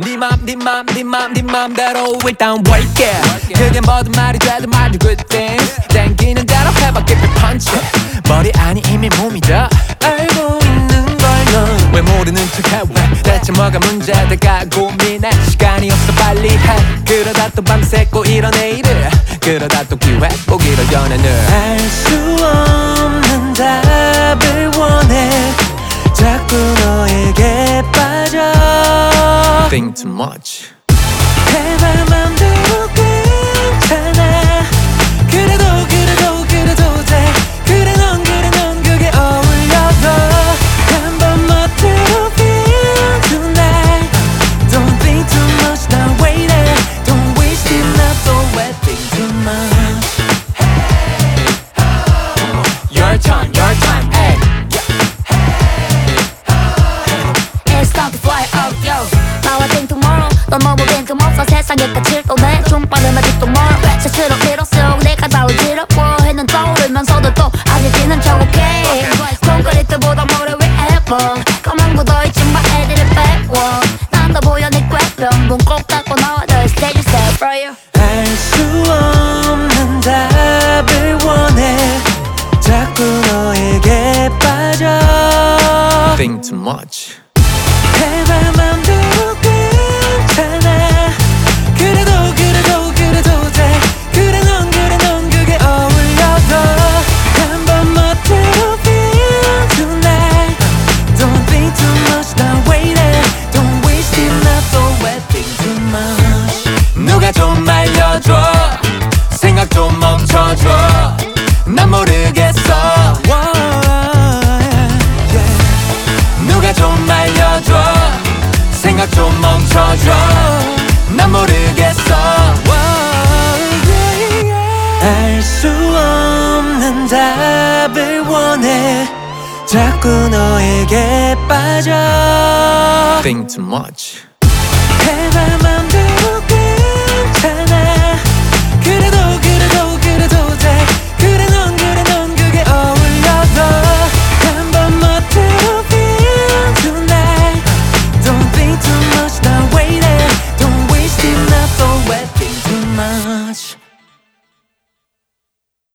네 맘대로 일단 work it. 그게 뭐든 말이 되든 말든 good things. 땡기는 대로 해봐 keep it punch. 머리 아니 이미 몸이다 알고 있는 걸 넌 왜 모르는 척해 왜 대체 뭐가 문제될까 고민해 시간이 없어 빨리 해 그러다 또 밤새고 이런 내일을 그러다 또 기회 보기로 전해 늘 알 수 없는 답을 원해 자꾸 너에게 빠져 Think too much 해봐 맘대로 괜찮아 그래도 돼 그래 넌 그게 어울려도 한번 멋대로 feel tonight Don't think too much now wait it Don't waste it now don't wait think too much Your time hey It's time to fly out yo 나와 think tomorrow 넌 너무 빈틈없어 세상에 끝을 떠내 좀 빠른 아직도 멀어 스스로 밀었어 내가 다루지려고 했는 떠오르면서도 또 아직 지는 척 okay 콘크리트보다 모래 위 앨범 까만 묻어있지 마 애들이 빼워 난 더 보여 네 꿰병 눈 꼭 닫고 나와 더 stage set for you 알 수 없는 답을 원해 자꾸 너에게 빠져 Think too much 해봐 맘대로 괜찮아 그래도 돼 그래 넌 그게 어울려도 한번 멋대로 feel tonight Don't think too much now wait it Don't waste it now don't wait think too much 누가 좀 알려줘 생각 좀 멈춰줘 난 모르겠어 누가 좀 알려줘 생각 좀 멈춰줘 난 모르겠어 알 수 없는 답을 원해 자꾸 너에게 빠져 Think too much 해봐